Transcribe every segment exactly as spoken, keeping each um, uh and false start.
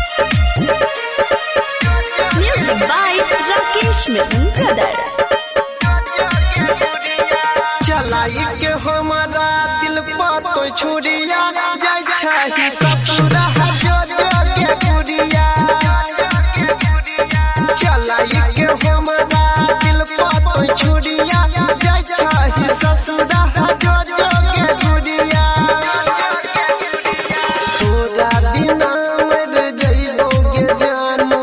Music by Rakesh Mittal Brother. चलाई के हमारा दिल पर तो छुरिया जाय छही ससुरा जो जो के गुड़िया। चलाई के हमारा दिल पर तो छुरिया जाय छही ससुरा जो जो के गुड़िया। तोरा बिना मर जइबोगे जानू,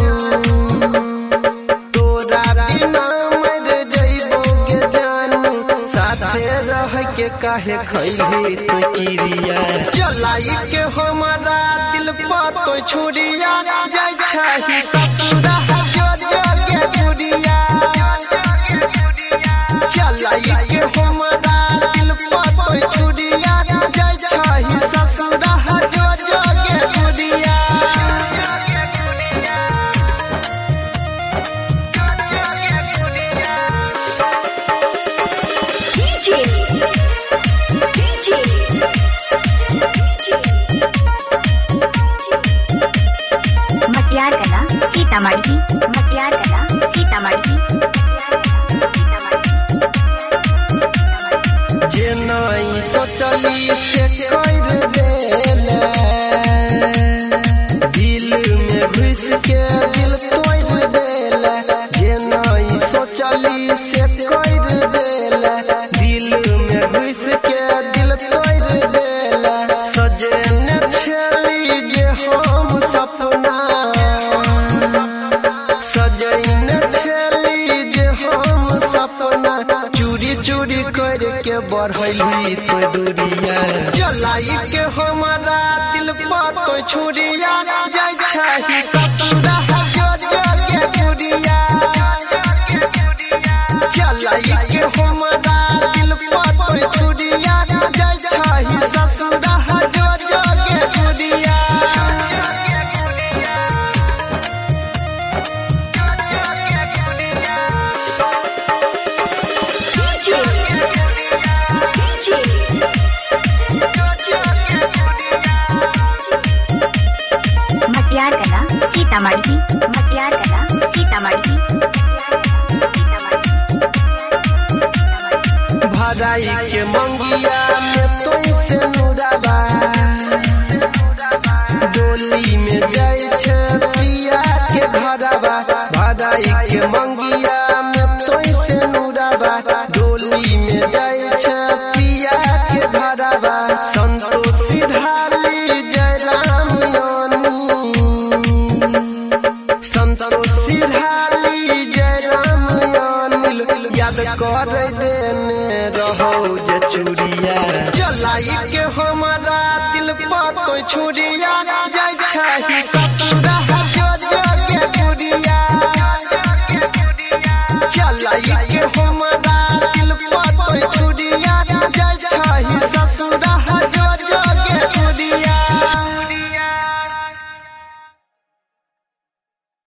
तोरा बिना मर जइबोगे जानू, साथे रह के काहे खैली तो चिड़िया। चलाई के हमारा दिल पर तो छुरिया जाय छही ससुरा जो जो के गुड़िया। चलाई के हमारा दिल पर तो छुरिया जाय छही ससुरा जो जो के गुड़िया। D J D J मटियार कला सीतामढ़ी मटियार कला सीतामढ़ी। जे नहीं सोचली से कर देले, दिल में घुस के दिल तोड़ देले। जे नहीं सोचली से कर देले, दिल में घुस के दिल तोड़ देले। सजने छली जे हम सपना, सजने छली जे हम सपना, चूरी चूरी करके बढ़ली तो दूरिया। चलाई के हमारा दिल पर तो छुरिया जाय छही ससुरा जो जो के गुड़िया। चलाई के हमारा दिल पर तो छुरिया जाय छही ससुरा जो जो के गुड़िया। D J D J मटियार कला सीतामढ़ी मटियार कला सीतामढ़ी। भराई के मंगिया में तो से नुराबा, डोली में जाय छे पिया के घरबा। भराई के मंगिया में तो से नुराबा, डोली में जाय छे पिया के घरबा। संतोषी ढाली जय राम यानी, संतोषी ढाली जय राम यानी, याद कर देने रहो जे चूड़िया। चलाई के हमारा दिल पर तो छुरिया जाय छही ससुरा